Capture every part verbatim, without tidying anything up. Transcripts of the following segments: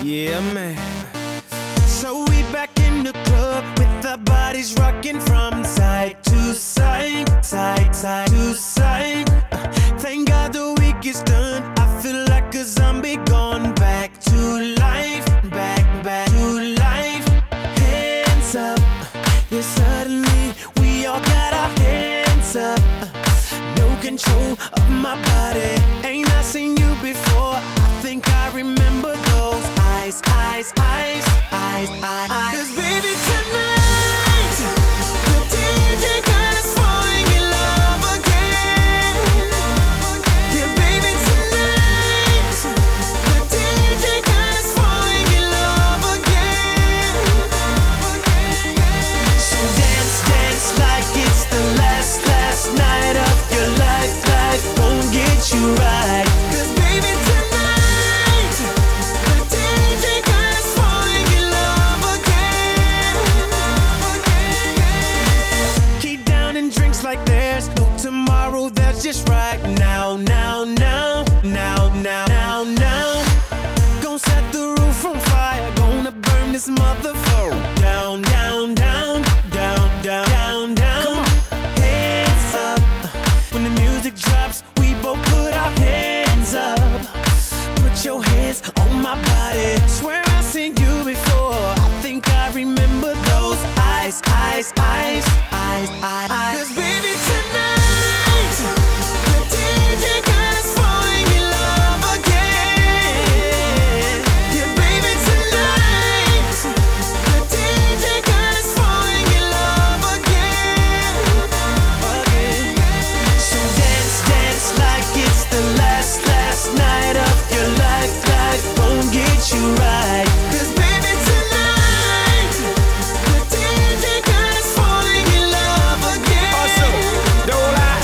Yeah, man. So we back in the club with our bodies rocking from side to side, side, side to side. Uh, thank God the week is done. I feel like a zombie gone back to life, back, back to life. Hands up, yeah, suddenly we all got our hands up. Uh, no control of my body. Ain't I seen you before? I think I remember those eyes, eyes, eyes, eyes, eyes, eyes. 'Cause baby tonight, the D J got us falling in love again. Yeah, baby tonight, the D J got us falling in love again. So dance, dance like it's the last, last night of your life. Life won't get you right. 'Cause baby tonight, the D J got us falling in love again. Keep down and drinks like there's no tomorrow. That's just right now, now, now, now, now, now, now. Gonna set the roof on fire. Gonna burn this motherfucker down, down, down, down, down, down, down. Hands up. When the music drops, we both put our hands up. Put your hands on my body. Swear I've seen you before. I think I remember those eyes, eyes, eyes, eyes, eyes, eyes. 'Cause baby tonight, the D J got us falling in love again. Yeah, baby tonight, the D J got us falling in love again. Again. So dance, dance like it's the last, last night of your life. Life won't get you right. 'Cause baby tonight, the D J got us falling in love again. Awesome, don't lie.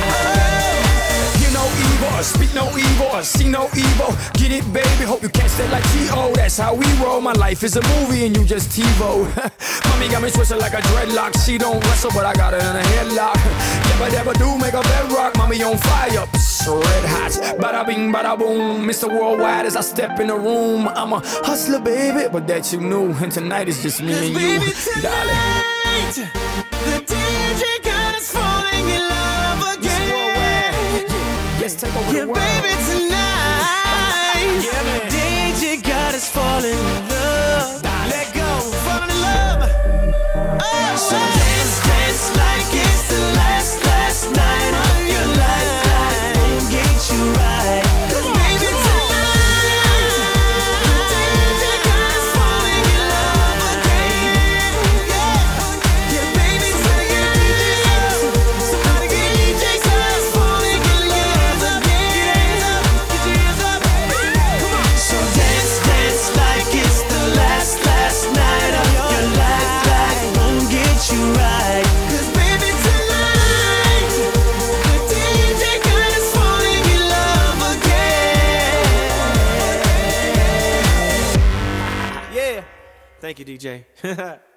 Hear no evil, or speak no evil, or see no evil. Get it, baby, hope you catch that like T O. That's how we roll. My life is a movie and you just TiVo. Mommy got me twisted like a dreadlock. She don't wrestle, but I got her in a headlock. Never, never do make a bedrock. Mommy on fire, psst, red hot. Bada bing, bada boom. Mister Worldwide as I step in the room. I'm a hustler, baby, but that you knew. And tonight is just me and you, Baby darling. tonight, the D J got us falling in love again. Yes, take over Yeah, the world. baby tonight, Yeah, man. D J got us falling in love. Let go, falling in love. Oh, so dance, dance like it's the last, last night of your life. Life won't get you right. 'Cause baby tonight, the D J got us falling in love again. Yeah, yeah, baby tonight, somebody get D J got us falling in love again. Get your hands up, get your hands up. Come on. So dance, dance like it's the last, last night of your life. Life won't get you right. 'Cause baby tonight, the D J got us falling in love again. Yeah. Thank you, D J.